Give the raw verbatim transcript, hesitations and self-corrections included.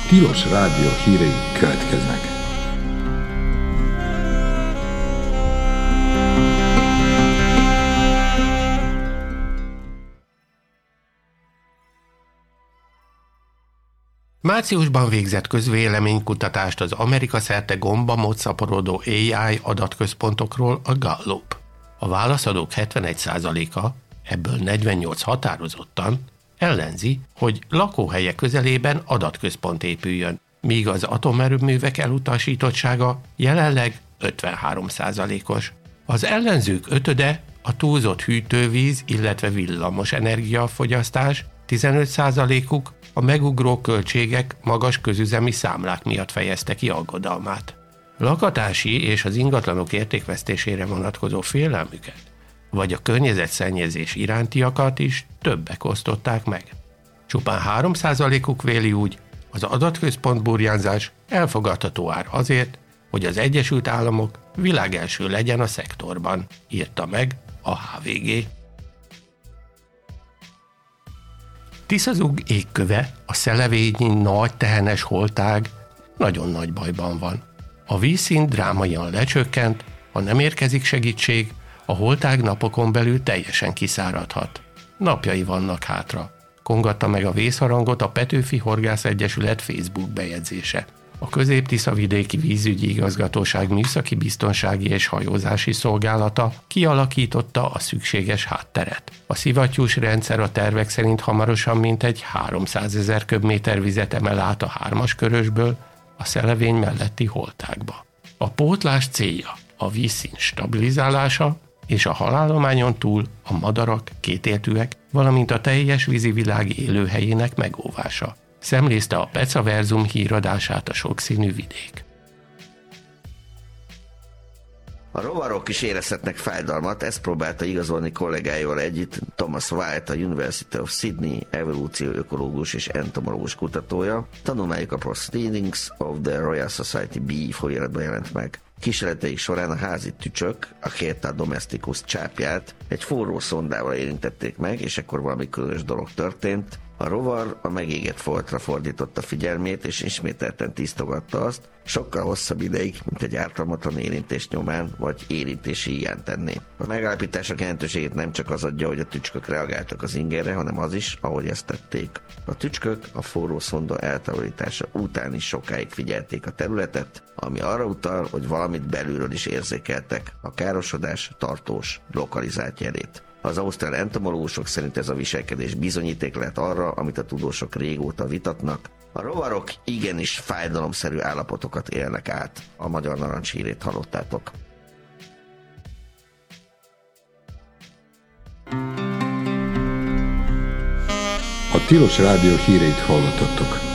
Tilos Rádió hírei következnek. Márciusban végzett közvéleménykutatást az Amerika szerte gombamód szaporodó á i adatközpontokról a Gallup. A válaszadók hetvenegy százaléka, ebből negyvennyolc határozottan, ellenzi, hogy lakóhelye közelében adatközpont épüljön, míg az atomerőművek elutasítottsága jelenleg ötvenhárom százalékos. Az ellenzők ötöde a túlzott hűtővíz, illetve villamos energiafogyasztás, tizenöt százalékuk a megugró költségek, magas közüzemi számlák miatt fejezte ki aggodalmát. Lakatási és az ingatlanok értékvesztésére vonatkozó félelmüket, vagy a környezetszennyezés irántiakat is többek osztották meg. Csupán három százalékuk véli úgy, az adatközpont burjánzás elfogadható ár azért, hogy az Egyesült Államok világelső legyen a szektorban, írta meg a há vé gé. Tiszazug égköve, a szelevényi nagy tehenes holtág nagyon nagy bajban van. A vízszint drámaian lecsökkent, ha nem érkezik segítség, a holtág napokon belül teljesen kiszáradhat. Napjai vannak hátra, kongatta meg a vészharangot a Petőfi Horgász Egyesület Facebook bejegyzése. A Közép-Tiszavidéki Vízügyi Igazgatóság Műszaki Biztonsági és Hajózási Szolgálata kialakította a szükséges hátteret. A szivattyús rendszer a tervek szerint hamarosan mintegy háromszázezer köbméter vizet emel át a hármas körösből a szelevény melletti holtágba. A pótlás célja a vízszint stabilizálása és a halállományon túl a madarak, kétéltűek, valamint a teljes vízivilág élőhelyének megóvása. Szemlézte a Pecaverzum híradását a sokszínű vidék. A rovarok is érezhetnek fájdalmat, ezt próbálta igazolni kollégáival együtt Thomas White, a University of Sydney evolúcióökológus és entomológus kutatója. Tanulmányuk a Proceedings of the Royal Society B folyóiratban jelent meg. Kísérleteik során a házi tücsök, a Chaeta domesticus csápját egy forró szondával érintették meg, és ekkor valami különös dolog történt. A rovar a megégett foltra fordította figyelmét, és ismételten tisztogatta azt, sokkal hosszabb ideig, mint egy ártalmatlan érintés nyomán, vagy érintési hiány tenné. A megállapítások jelentőségét nem csak az adja, hogy a tücskök reagáltak az ingerre, hanem az is, ahogy ezt tették. A tücskök a forró szonda eltávolítása után is sokáig figyelték a területet, ami arra utal, hogy valamit belülről is érzékeltek, a károsodás tartós, lokalizált jelét. Az ausztrál entomológusok szerint ez a viselkedés bizonyíték lehet arra, amit a tudósok régóta vitatnak. A rovarok igenis fájdalomszerű állapotokat élnek át. A Magyar Narancs hírét hallottátok. A Tilos Rádió híreit hallottatok.